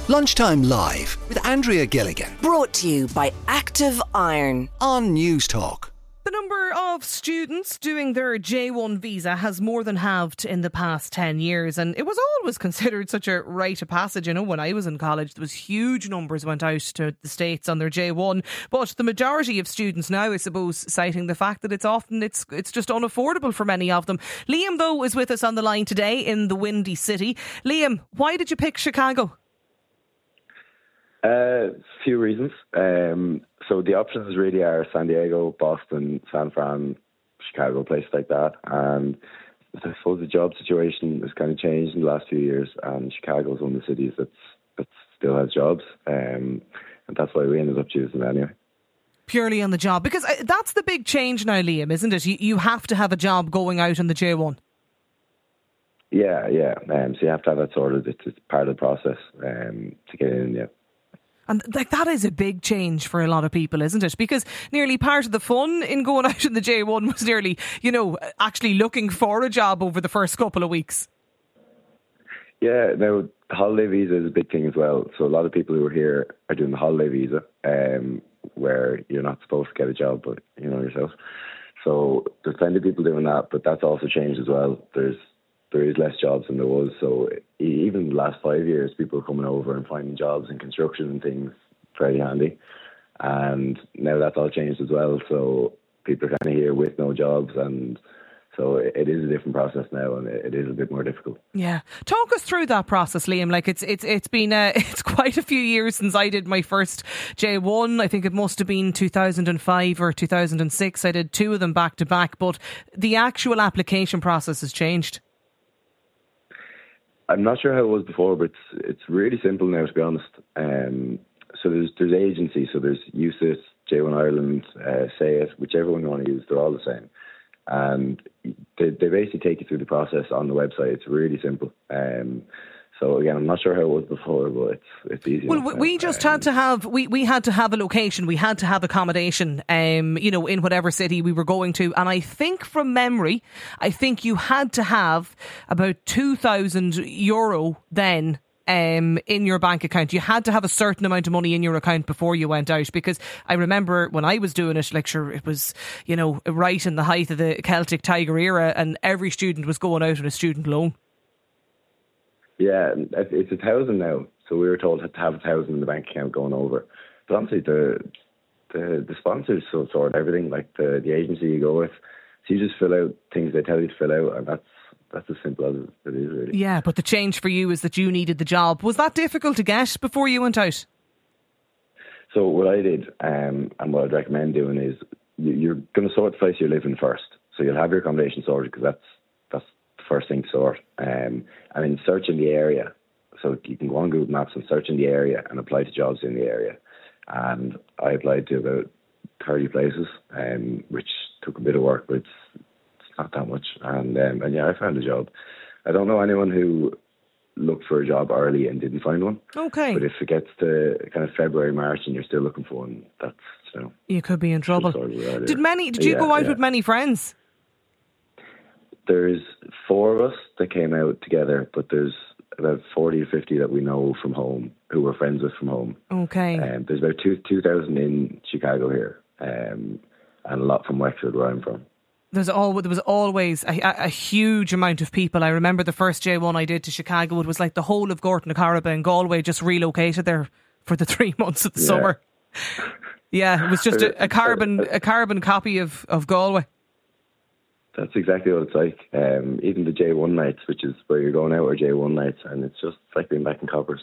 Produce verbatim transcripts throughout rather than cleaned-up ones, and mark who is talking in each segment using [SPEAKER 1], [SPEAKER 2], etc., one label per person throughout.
[SPEAKER 1] Lunchtime Live with Andrea Gilligan
[SPEAKER 2] Brought to you by Active Iron
[SPEAKER 1] on News Talk.
[SPEAKER 3] The number of students doing their J one visa has more than halved in the past ten years, and it was always considered such a rite of passage. You know, when I was in college, there was huge numbers went out to the States on their J one, but the majority of students now, I suppose, citing the fact that it's often it's it's just unaffordable for many of them. Liam, though, is with us on the line today in the Windy City. Liam, why did you pick Chicago?
[SPEAKER 4] A uh, few reasons. Um, so the options really are San Diego, Boston, San Fran, Chicago, places like that. And I suppose the job situation has kind of changed in the last few years, and Chicago is one of the cities that's, that still has jobs. Um, and that's why we ended up choosing it anyway.
[SPEAKER 3] Purely on the job. Because that's the big change now, Liam, isn't it? You, you have to have a job going out on the J one.
[SPEAKER 4] Yeah, yeah. Um, so you have to have that sorted. It's, it's part of the process um, to get in, yeah.
[SPEAKER 3] And like that is a big change for a lot of people, isn't it? Because nearly part of the fun in going out in the J one was nearly, you know, actually looking for a job over the first couple of weeks.
[SPEAKER 4] Yeah, now, the holiday visa is a big thing as well. So a lot of people who are here are doing the holiday visa, um, where you're not supposed to get a job, but you know yourself. So there's plenty of people doing that, but that's also changed as well. There's There is less jobs than there was. So even the last five years, people are coming over and finding jobs in construction and things very handy. And now that's all changed as well. So people are kind of here with no jobs. And so it is a different process now, and it is a bit more difficult.
[SPEAKER 3] Yeah. Talk us through that process, Liam. Like it's it's it's been uh, it's quite a few years since I did my first J one. I think it must have been two thousand five or two thousand six. I did two of them back to back. But the actual application process has changed.
[SPEAKER 4] I'm not sure how it was before, but it's it's really simple now, to be honest. Um, so there's there's agencies, so there's U S I T, J one Ireland, uh, Say It, whichever one you want to use, they're all the same. And they, they basically take you through the process on the website. It's really simple. Um, so again, I'm not sure how it was before, but it's it's easy.
[SPEAKER 3] Well, we, we just um, had to have we, we had to have a location. We had to have accommodation. Um, you know, in whatever city we were going to. And I think from memory, I think you had to have about two thousand euro then. Um, in your bank account. You had to have a certain amount of money in your account before you went out, because I remember when I was doing it, like sure, it was, you know, right in the height of the Celtic Tiger era, and every student was going out on a student loan.
[SPEAKER 4] Yeah, it's a thousand now. So we were told to have a thousand in the bank account going over. But honestly, the the, the sponsors will sort everything, like the, the agency you go with. So you just fill out things they tell you to fill out, and that's That's as simple as it is, really.
[SPEAKER 3] Yeah, but the change for you is that you needed the job. Was that difficult to get before you went out?
[SPEAKER 4] So what I did, um, and what I'd recommend doing is you, you're going to sort the place you're living first. So you'll have your accommodation sorted, because that's that's the first thing to sort. Um, and then search in the area. So you can go on Google Maps and search in the area and apply to jobs in the area. And I applied to about thirty places, um, which took a bit of work, but it's not that much, and um, and yeah, I found a job. I don't know anyone who looked for a job early and didn't find one.
[SPEAKER 3] Okay.
[SPEAKER 4] But if it gets to kind of February, March, and you're still looking for one, that's, you know,
[SPEAKER 3] you could be in trouble. Did many? Did you
[SPEAKER 4] yeah,
[SPEAKER 3] go out
[SPEAKER 4] yeah.
[SPEAKER 3] with many friends?
[SPEAKER 4] There's four of us that came out together, but there's about forty or fifty that we know from home, who we're friends with from home.
[SPEAKER 3] Okay.
[SPEAKER 4] Um, there's about two two thousand in Chicago here, um, and a lot from Wexford, where I'm from.
[SPEAKER 3] There's all, there was always a, a huge amount of people. I remember the first J one I did to Chicago, it was like the whole of Gorton and Caraba and Galway just relocated there for the three months of the yeah. summer. Yeah, it was just a, a carbon a carbon copy of, of Galway.
[SPEAKER 4] That's exactly what it's like. Um, even the J one nights, which is where you're going out, are J one nights, and it's just like being back in Coppers.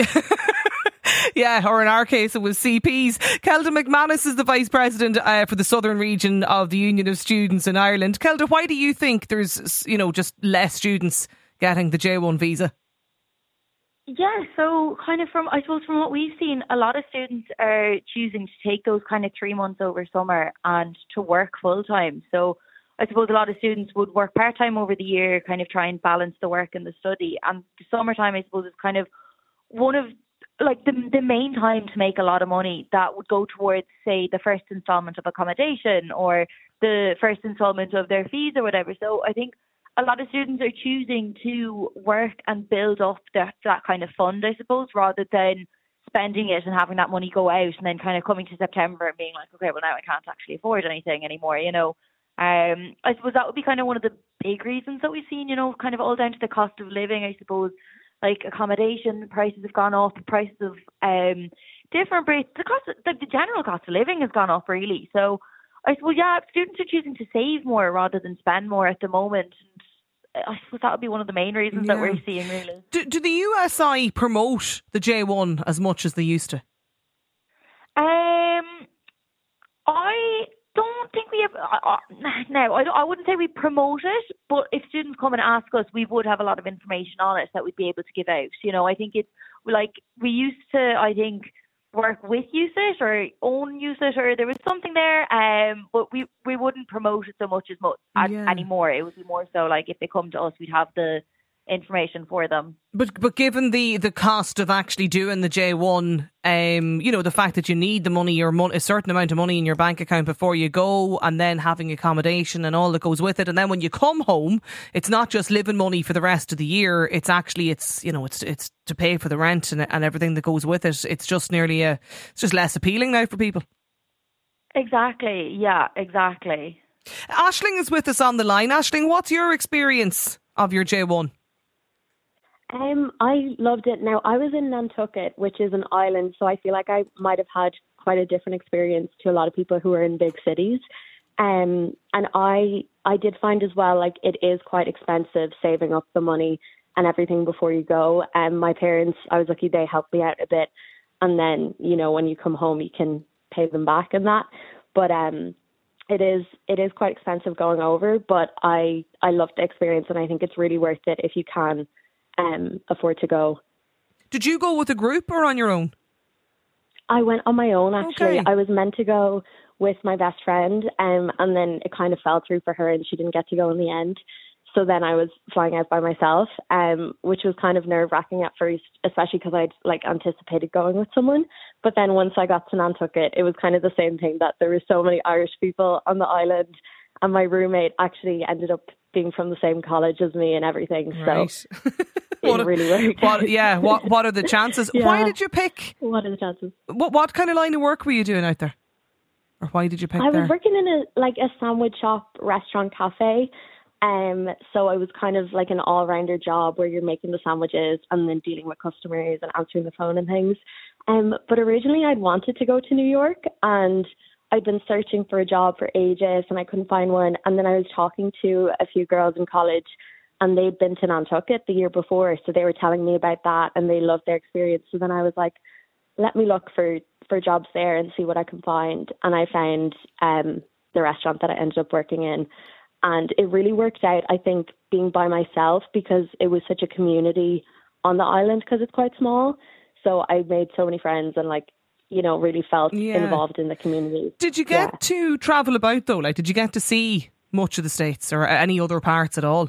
[SPEAKER 3] Yeah, or in our case, it was C Ps. Kelda McManus is the Vice President uh, for the Southern Region of the Union of Students in Ireland. Kelda, why do you think there's, you know, just less students getting the J one visa?
[SPEAKER 5] Yeah, so kind of from, I suppose from what we've seen, a lot of students are choosing to take those kind of three months over summer and to work full time. So I suppose a lot of students would work part-time over the year, kind of try and balance the work and the study. And the summertime, I suppose, is kind of one of like the the main time to make a lot of money that would go towards, say, the first instalment of accommodation or the first instalment of their fees or whatever. So I think a lot of students are choosing to work and build up that, that kind of fund, I suppose, rather than spending it and having that money go out and then kind of coming to September and being like, okay, well, now I can't actually afford anything anymore, you know. Um, I suppose that would be kind of one of the big reasons that we've seen, you know, kind of all down to the cost of living, I suppose. Like accommodation prices have gone up, prices of um, different rates, the cost, of, the, the general cost of living has gone up really. So I suppose, yeah, students are choosing to save more rather than spend more at the moment. And I suppose that would be one of the main reasons
[SPEAKER 3] yeah.
[SPEAKER 5] that we're seeing really.
[SPEAKER 3] Do, do the U S I promote the J one as much as they used to?
[SPEAKER 5] Um, I don't think we have. Uh, no, I, I wouldn't say we promote it, but if students come and ask us, we would have a lot of information on it that we'd be able to give out. You know, I think it's like we used to, I think, work with Use It or own Use It, or there was something there, um, but we, we wouldn't promote it so much as much as,
[SPEAKER 3] Yeah.
[SPEAKER 5] anymore. It would be more so like if they come to us, we'd have the information for them.
[SPEAKER 3] But but given the, the cost of actually doing the J one, um, you know, the fact that you need the money, your mon- a certain amount of money in your bank account before you go, and then having accommodation and all that goes with it, and then when you come home, it's not just living money for the rest of the year. It's actually it's you know it's it's to pay for the rent and and everything that goes with it. It's just nearly a it's just less appealing now for people.
[SPEAKER 5] Exactly. Yeah. Exactly.
[SPEAKER 3] Aisling is with us on the line. Aisling, what's your experience of your J one?
[SPEAKER 6] Um, I loved it. Now, I was in Nantucket, which is an island, so I feel like I might have had quite a different experience to a lot of people who are in big cities. Um, and I I did find as well, like, it is quite expensive saving up the money and everything before you go. And um, my parents, I was lucky they helped me out a bit. And then, you know, when you come home, you can pay them back and that. But um, it is it is quite expensive going over, but I, I loved the experience, and I think it's really worth it if you can Um, afford to go.
[SPEAKER 3] Did you go with a group or on your own?
[SPEAKER 6] I went on my own, actually.
[SPEAKER 3] Okay.
[SPEAKER 6] I was meant to go with my best friend, um, and then it kind of fell through for her and she didn't get to go in the end. So then I was flying out by myself, um, which was kind of nerve-wracking at first, especially because I'd like anticipated going with someone. But then once I got to Nantucket, it was kind of the same thing, that there were so many Irish people on the island, and my roommate actually ended up being from the same college as me and everything.
[SPEAKER 3] Right.
[SPEAKER 6] So
[SPEAKER 3] What
[SPEAKER 6] it
[SPEAKER 3] are-
[SPEAKER 6] really worked.
[SPEAKER 3] What, yeah, what what are the chances?
[SPEAKER 6] Yeah.
[SPEAKER 3] Why did you pick?
[SPEAKER 6] What are the chances?
[SPEAKER 3] What what kind of line of work were you doing out there? Or why did you pick
[SPEAKER 6] I
[SPEAKER 3] there?
[SPEAKER 6] was working in a like a sandwich shop, restaurant, cafe. Um, so it was kind of like an all-rounder job where you're making the sandwiches and then dealing with customers and answering the phone and things. Um, but originally I'd wanted to go to New York, and I'd been searching for a job for ages and I couldn't find one. And then I was talking to a few girls in college, and they'd been to Nantucket the year before, so they were telling me about that and they loved their experience. So then I was like, let me look for, for jobs there and see what I can find. And I found um, the restaurant that I ended up working in. And it really worked out, I think, being by myself, because it was such a community on the island because it's quite small. So I made so many friends and, like, you know, really felt
[SPEAKER 3] Yeah.
[SPEAKER 6] involved in the community.
[SPEAKER 3] Did you get
[SPEAKER 6] Yeah.
[SPEAKER 3] to travel about though? Like, did you get to see much of the States or any other parts at all?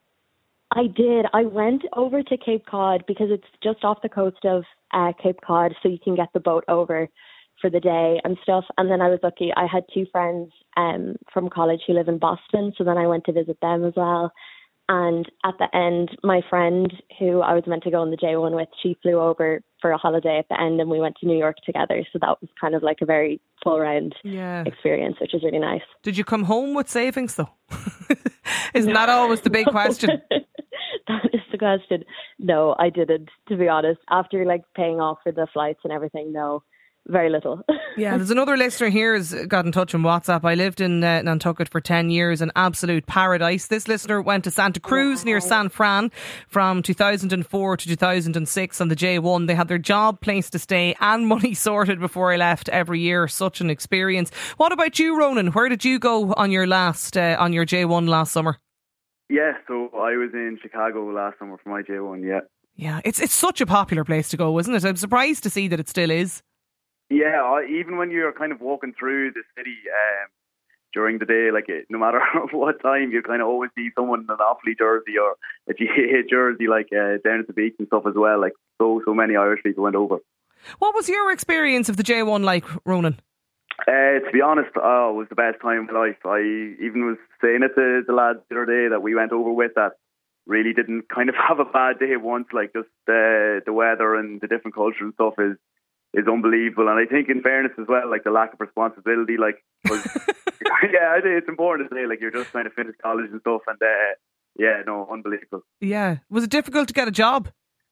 [SPEAKER 6] I did. I went over to Cape Cod because it's just off the coast of uh, Cape Cod, so you can get the boat over for the day and stuff. And then I was lucky. I had two friends um, from college who live in Boston, so then I went to visit them as well. And at the end, my friend who I was meant to go on the J one with, she flew over for a holiday at the end, and we went to New York together. So that was kind of like a very full round
[SPEAKER 3] Yeah.
[SPEAKER 6] experience, which was really nice.
[SPEAKER 3] Did you come home with savings though? Isn't that always the big question?
[SPEAKER 6] That is the question. No, I didn't, to be honest. After like paying off for the flights and everything, no, very little.
[SPEAKER 3] Yeah, there's another listener here who's got in touch on WhatsApp. I lived in uh, Nantucket for ten years, an absolute paradise. This listener went to Santa Cruz near San Fran from two thousand four to two thousand six on the J one. They had their job, place to stay and money sorted before I left every year. Such an experience. What about you, Ronan? Where did you go on your last uh, on your J one last summer?
[SPEAKER 7] Yeah, so I was in Chicago last summer for my J one, yeah.
[SPEAKER 3] Yeah, it's it's such a popular place to go, isn't it? I'm surprised to see that it still is.
[SPEAKER 7] Yeah, I, even when you're kind of walking through the city um, during the day, like it, no matter what time, you kind of always see someone in an Offaly jersey or a G A A jersey, like uh, down at the beach and stuff as well. Like so, so many Irish people went over.
[SPEAKER 3] What was your experience of the J one like, Ronan?
[SPEAKER 7] Uh, to be honest, oh, it was the best time of my life. I even was saying it to the lads the other day that we went over with that really didn't kind of have a bad day once. Like just uh, the weather and the different culture and stuff is is unbelievable. And I think in fairness as well, like the lack of responsibility, like was, yeah, I think it's important to say like you're just trying to finish college and stuff. And uh, yeah, no, unbelievable.
[SPEAKER 3] Yeah, was it difficult to get a job?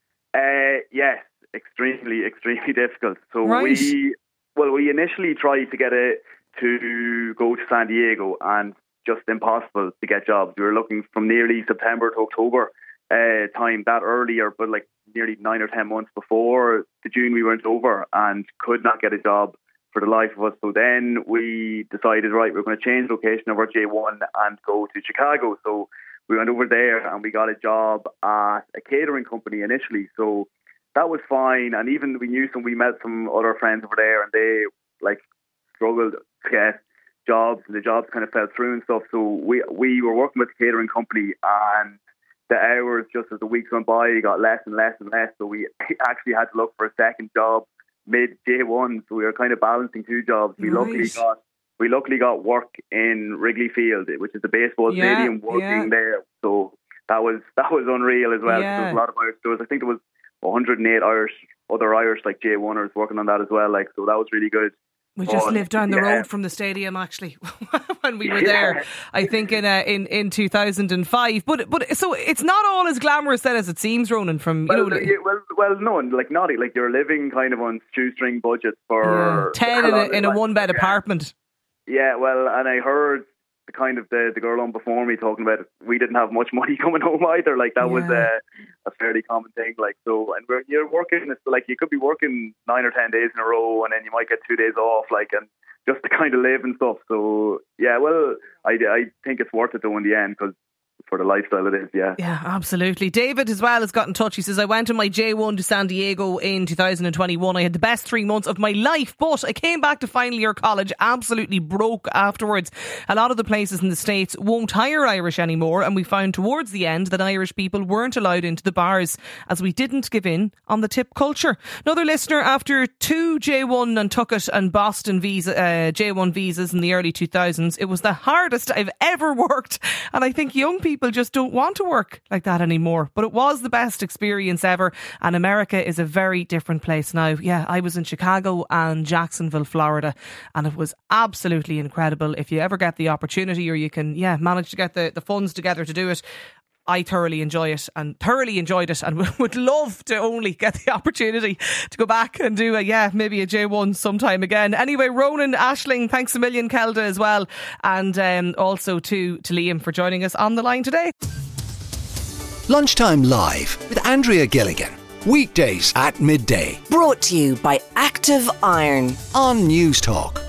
[SPEAKER 7] Uh, yes, extremely, extremely difficult. So
[SPEAKER 3] right.
[SPEAKER 7] we. Well, we initially tried to get it to go to San Diego, and just impossible to get jobs. We were looking from nearly September to October uh, time, that earlier, but like nearly nine or ten months before the June we went over, and could not get a job for the life of us. So then we decided, right, we're going to change location of our J one and go to Chicago. So we went over there and we got a job at a catering company initially. So that was fine, and even we knew some, we met some other friends over there, and they like struggled to get jobs, and the jobs kind of fell through and stuff. So we we were working with the catering company, and the hours just as the weeks went by got less and less and less. So we actually had to look for a second job mid J one. So we were kind of balancing two jobs. We
[SPEAKER 3] right.
[SPEAKER 7] luckily got we luckily got work in Wrigley Field, which is the baseball
[SPEAKER 3] yeah,
[SPEAKER 7] stadium, working
[SPEAKER 3] yeah.
[SPEAKER 7] there. So that was that was unreal as well.
[SPEAKER 3] Yeah.
[SPEAKER 7] There was a lot of Irish. There was, I think there was one hundred eight Irish, other Irish like J one-ers working on that as well. Like, so that was really good.
[SPEAKER 3] We just
[SPEAKER 7] but,
[SPEAKER 3] lived down the
[SPEAKER 7] yeah.
[SPEAKER 3] road from the stadium, actually, when we were
[SPEAKER 7] yeah.
[SPEAKER 3] there. I think in uh, in in two thousand five. But but so it's not all as glamorous then as it seems, Ronan. From
[SPEAKER 7] well,
[SPEAKER 3] you know,
[SPEAKER 7] yeah, well, well, no, like not like you're living kind of on shoestring budgets for
[SPEAKER 3] yeah, ten in a, in a
[SPEAKER 7] like,
[SPEAKER 3] one bed
[SPEAKER 7] yeah.
[SPEAKER 3] apartment.
[SPEAKER 7] Yeah, well, and I heard the kind of the, the girl on before me talking about it. We didn't have much money coming home either. Like that yeah. was uh, a fairly common thing. Like so, and we're, you're working. It's like you could be working nine or ten days in a row, and then you might get two days off. Like and just to kind of live and stuff. So yeah, well, I I think it's worth it though in the end because. For the lifestyle it is, yeah.
[SPEAKER 3] Yeah, absolutely. David as well has got in touch. He says, I went on my J one to San Diego in two thousand twenty-one. I had the best three months of my life, but I came back to final year college absolutely broke afterwards. A lot of the places in the States won't hire Irish anymore, and we found towards the end that Irish people weren't allowed into the bars as we didn't give in on the tip culture. Another listener, after two J one Nantucket and Boston visa, uh, J one visas in the early two thousands, it was the hardest I've ever worked, and I think young people People just don't want to work like that anymore. But it was the best experience ever, and America is a very different place now. Yeah, I was in Chicago and Jacksonville, Florida, and it was absolutely incredible. If you ever get the opportunity, or you can, yeah, manage to get the, the funds together to do it, I thoroughly enjoy it and thoroughly enjoyed it, and would love to only get the opportunity to go back and do a, yeah, maybe a J one sometime again. Anyway, Ronan, Aisling, thanks a million, Kelda as well, and um, also to, to Liam for joining us on the line today.
[SPEAKER 1] Lunchtime Live with Andrea Gilligan. Weekdays at midday
[SPEAKER 2] Brought to you by Active Iron
[SPEAKER 1] on News Talk.